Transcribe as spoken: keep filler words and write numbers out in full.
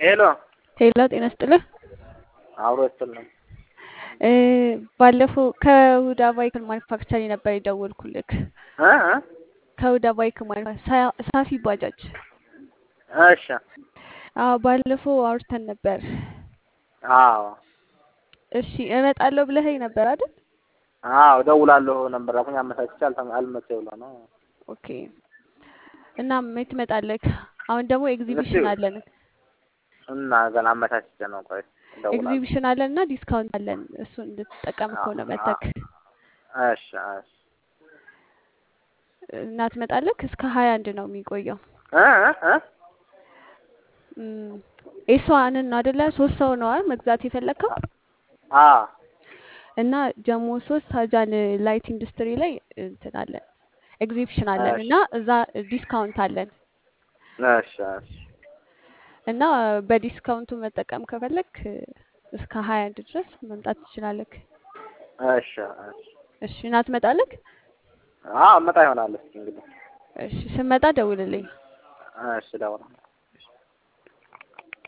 ሄሎ ሄሎ ጤና ይስጥልህ። አብሮ ይስጥልኝ። እ ባለፈው ከሁዳ ባይክል ማኒፋክቸሪንግ ነበር የደወልኩልክ። እ እ ከሁዳ ባይክል ማኒፋክቸሪንግ ሳፊ ባጃጅ። እሺ አዎ ባለፈው አውርተን ነበር። አዎ እሺ እመጣለሁ ብለኸኝ ነበር አይደል? አዎ እደውላለሁ ነበር አሁን አመቻችቼ አልተመ- አልመቼ ብሎ ነው። ኦኬ። እና መች ትመጣለህ? አሁን ደግሞ እስኪ ኤግዚቢሽን አለን። እና ገና አመቻችቼ ነው። ቆይ እደውላለሁ። ኤግዚቢሽን አለን እና ዲስካውንት አለን። እሱን እንድትጠቀም ከሆነ መተክ እሺ እሺ እና ትመጣለህ። እስከ ሀያ አንድ ነው የሚቆየው። እ እ ኤስዋንን ነው አይደለ? ሶስት ሰው ነው አይደል መግዛት የፈለግከው? አ እና ጀሞ ሶስት ሀጃን ላይት ኢንዱስትሪ ላይ እንትን አለን ኤግዚቢሽን አለን እሺ እና እዛ ዲስካውንት አለን እሺ እሺ እና በዲስካውንቱ መጠቀም ከፈለክ እስከ ሀያ አንድ ድረስ መምጣት ትችላለህ። እሺ እሺ እሺ እና ትመጣለህ? አዎ እመጣ ይሆናል። እስኪ እንግዲህ እሺ ስመጣ ደውልልኝ። እሺ እደውላለሁ።